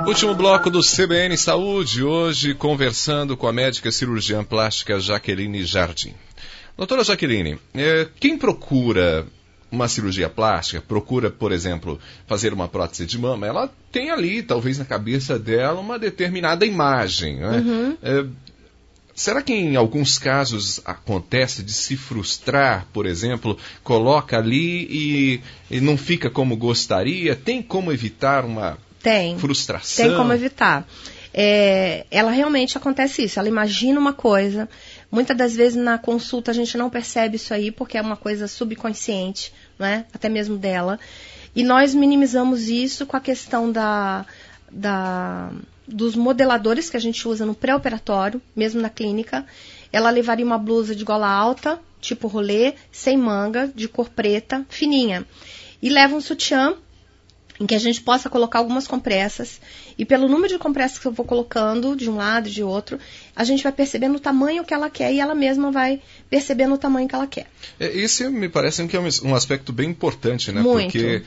Último bloco do CBN Saúde, hoje conversando com a médica cirurgiã plástica Jaqueline Jardim. Doutora Jaqueline, quem procura uma cirurgia plástica, procura, por exemplo, fazer uma prótese de mama, ela tem ali, talvez na cabeça dela, uma determinada imagem, né? Uhum. Será que em alguns casos acontece de se frustrar, por exemplo, coloca ali e não fica como gostaria? Tem como evitar uma frustração? Tem como evitar. Ela realmente acontece isso, ela imagina uma coisa, muitas das vezes na consulta a gente não percebe isso aí, porque é uma coisa subconsciente, né? Até mesmo dela, e nós minimizamos isso com a questão dos modeladores que a gente usa no pré-operatório, mesmo na clínica. Ela levaria uma blusa de gola alta, tipo rolê, sem manga, de cor preta, fininha, e leva um sutiã em que a gente possa colocar algumas compressas, e pelo número de compressas que eu vou colocando de um lado e de outro, a gente vai percebendo o tamanho que ela quer e ela mesma vai percebendo o tamanho que ela quer. Esse me parece que é um aspecto bem importante, né? Muito. Porque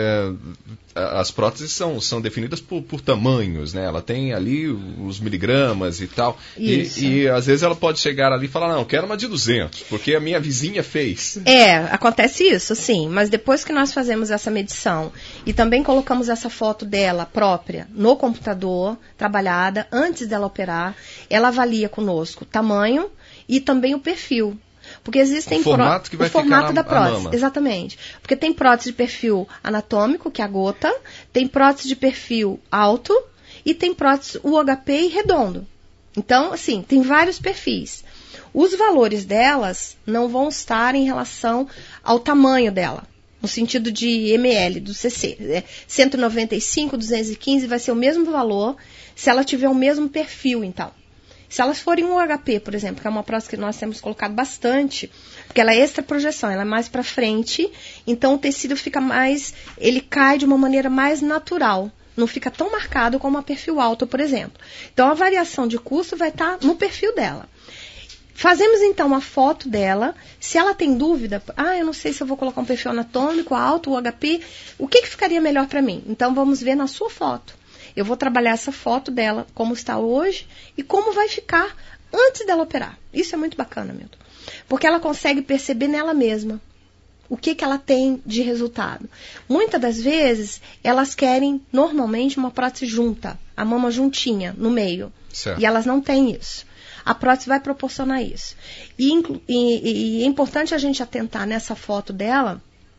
as próteses são definidas por tamanhos, né? Ela tem ali os miligramas e tal. E às vezes ela pode chegar ali e falar, não, eu quero uma de 200, porque a minha vizinha fez. Acontece isso, sim. Mas depois que nós fazemos essa medição e também colocamos essa foto dela própria no computador, trabalhada, antes dela operar, ela avalia conosco o tamanho e também o perfil. Porque existem o formato que vai o formato ficar da prótese, mama. Exatamente. Porque tem prótese de perfil anatômico, que é a gota, tem prótese de perfil alto e tem prótese UHP e redondo. Então, assim, tem vários perfis. Os valores delas não vão estar em relação ao tamanho dela, no sentido de ml, do cc. 195, 215 vai ser o mesmo valor se ela tiver o mesmo perfil, então. Se elas forem um UHP, por exemplo, que é uma prótese que nós temos colocado bastante, porque ela é extra projeção, ela é mais para frente, então o tecido fica mais, ele cai de uma maneira mais natural, não fica tão marcado como a perfil alto, por exemplo. Então a variação de custo vai estar no perfil dela. Fazemos então uma foto dela, se ela tem dúvida, eu não sei se eu vou colocar um perfil anatômico, alto, UHP, o que ficaria melhor para mim? Então vamos ver na sua foto. Eu vou trabalhar essa foto dela, como está hoje, e como vai ficar antes dela operar. Isso é muito bacana, Milton. Porque ela consegue perceber nela mesma o que ela tem de resultado. Muitas das vezes, elas querem, normalmente, uma prótese junta, a mama juntinha, no meio. Certo. E elas não têm isso. A prótese vai proporcionar isso. E é importante a gente atentar nessa foto dela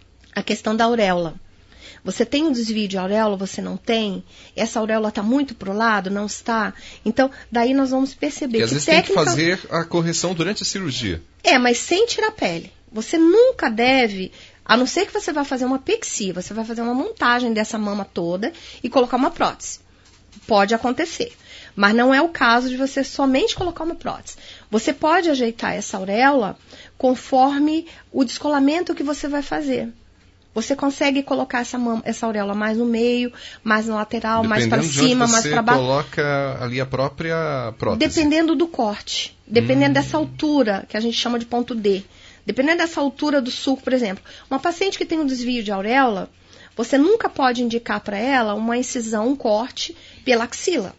a questão da auréola. Você tem um desvio de auréola, você não tem? Essa auréola está muito para o lado, não está? Então, daí nós vamos perceber que às vezes tem que fazer a correção durante a cirurgia. Mas sem tirar a pele. Você nunca deve, a não ser que você vá fazer uma pexia, você vai fazer uma montagem dessa mama toda e colocar uma prótese. Pode acontecer. Mas não é o caso de você somente colocar uma prótese. Você pode ajeitar essa auréola conforme o descolamento que você vai fazer. Você consegue colocar essa auréola mais no meio, mais na lateral, mais para cima, mais para baixo. Você coloca ali a própria prótese. Dependendo do corte. Dependendo dessa altura, que a gente chama de ponto D. Dependendo dessa altura do sulco, por exemplo. Uma paciente que tem um desvio de auréola, você nunca pode indicar para ela uma incisão, um corte pela axila.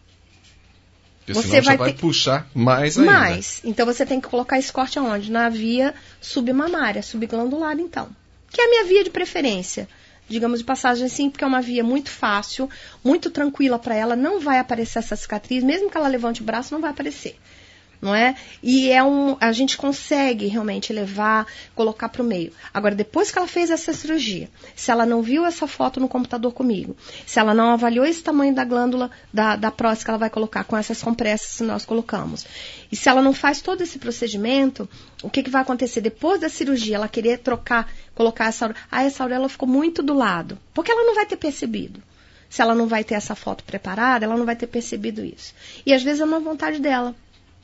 Porque você vai puxar mais ainda. Então você tem que colocar esse corte aonde? Na via submamária, subglandular, então. Que é a minha via de preferência, digamos de passagem assim, porque é uma via muito fácil, muito tranquila para ela, não vai aparecer essa cicatriz, mesmo que ela levante o braço, não vai aparecer, não é? E a gente consegue realmente levar, colocar para o meio. Agora, depois que ela fez essa cirurgia, se ela não viu essa foto no computador comigo, se ela não avaliou esse tamanho da glândula, da prótese que ela vai colocar com essas compressas que nós colocamos, e se ela não faz todo esse procedimento, o que vai acontecer? Depois da cirurgia, ela querer colocar essa auréola, essa auréola ficou muito do lado, porque ela não vai ter percebido. Se ela não vai ter essa foto preparada, ela não vai ter percebido isso. E às vezes é uma vontade dela.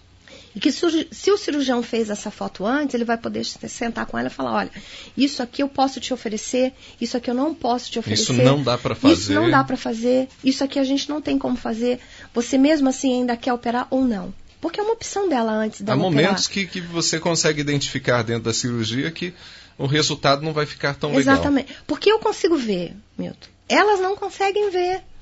E que se o cirurgião fez essa foto antes, ele vai poder sentar com ela e falar, olha, isso aqui eu posso te oferecer, isso aqui eu não posso te oferecer. Isso não dá para fazer. Isso não dá para fazer, isso aqui a gente não tem como fazer. Você mesmo assim ainda quer operar ou não? Porque é uma opção dela antes dela operar. Há momentos que você consegue identificar dentro da cirurgia que o resultado não vai ficar tão legal. Exatamente. Porque eu consigo ver, Milton. Elas não conseguem ver.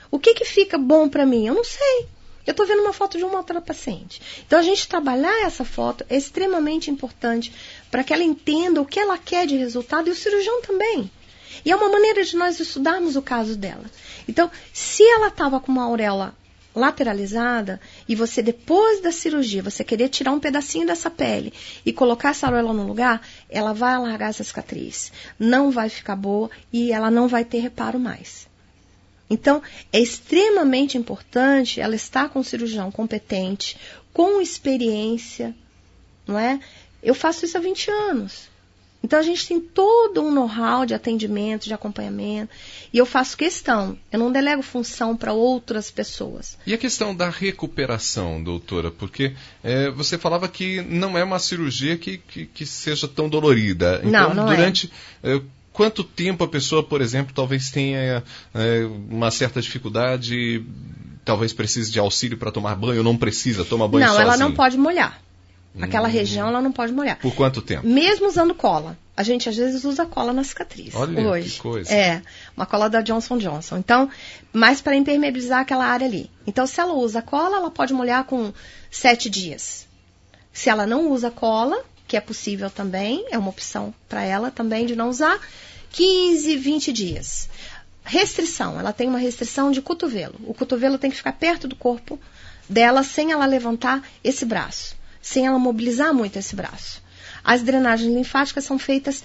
O que fica bom para mim? Eu não sei. Eu estou vendo uma foto de uma outra paciente. Então, a gente trabalhar essa foto é extremamente importante para que ela entenda o que ela quer de resultado e o cirurgião também. E é uma maneira de nós estudarmos o caso dela. Então, se ela estava com uma auréola lateralizada e você, depois da cirurgia, você querer tirar um pedacinho dessa pele e colocar essa auréola no lugar, ela vai alargar essa cicatriz. Não vai ficar boa e ela não vai ter reparo mais. Então, é extremamente importante ela estar com um cirurgião competente, com experiência, não é? Eu faço isso há 20 anos. Então, a gente tem todo um know-how de atendimento, de acompanhamento, e eu faço questão, eu não delego função para outras pessoas. E a questão da recuperação, doutora? Porque você falava que não é uma cirurgia que seja tão dolorida. Então, não durante... quanto tempo a pessoa, por exemplo, talvez tenha uma certa dificuldade, talvez precise de auxílio para tomar banho, ou não precisa, toma banho sozinha? Não, ela não pode molhar. Aquela região ela não pode molhar. Por quanto tempo? Mesmo usando cola. A gente às vezes usa cola na cicatriz. Olha, hoje. Que coisa. Uma cola da Johnson & Johnson. Então, mais para impermeabilizar aquela área ali. Então, se ela usa cola, ela pode molhar com 7 dias. Se ela não usa cola, que é possível também, é uma opção para ela também de não usar, 15, 20 dias. Restrição, ela tem uma restrição de cotovelo. O cotovelo tem que ficar perto do corpo dela sem ela levantar esse braço, sem ela mobilizar muito esse braço. As drenagens linfáticas são feitas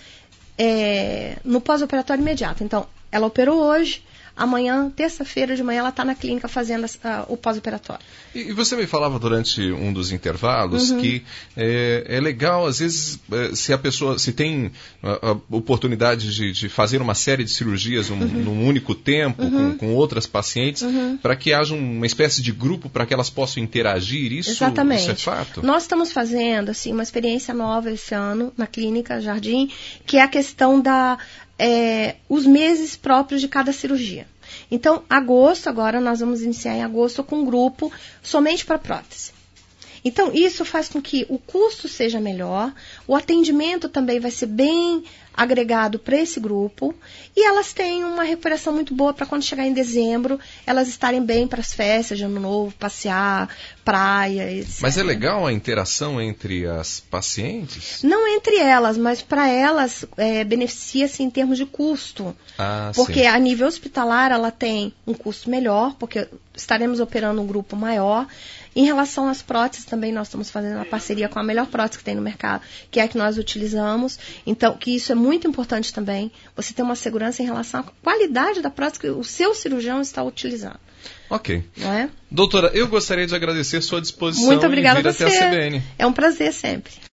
no pós-operatório imediato. Então, ela operou hoje, amanhã, terça-feira de manhã, ela está na clínica fazendo o pós-operatório. E você me falava durante um dos intervalos que é legal, às vezes, se a pessoa tem a oportunidade de fazer uma série de cirurgias num único tempo, com outras pacientes, para que haja uma espécie de grupo para que elas possam interagir. Exatamente. Isso é fato? Nós estamos fazendo assim, uma experiência nova esse ano na clínica Jardim, que é a questão os meses próprios de cada cirurgia. Então, agosto, agora nós vamos iniciar em agosto com um grupo somente para prótese. Então, isso faz com que o custo seja melhor, o atendimento também vai ser bem agregado para esse grupo e elas têm uma recuperação muito boa para quando chegar em dezembro, elas estarem bem para as festas de Ano Novo, passear, praia, etc. Mas é legal a interação entre as pacientes? Não entre elas, mas para elas beneficia-se em termos de custo. Porque sim. A nível hospitalar ela tem um custo melhor, porque estaremos operando um grupo maior. Em relação às próteses, também nós estamos fazendo uma parceria com a melhor prótese que tem no mercado, que é a que nós utilizamos. Então, que isso é muito importante também. Você ter uma segurança em relação à qualidade da prótese que o seu cirurgião está utilizando. Ok. Não é? Doutora, eu gostaria de agradecer sua disposição. Muito obrigada em vir a você. até a CBN. É um prazer sempre.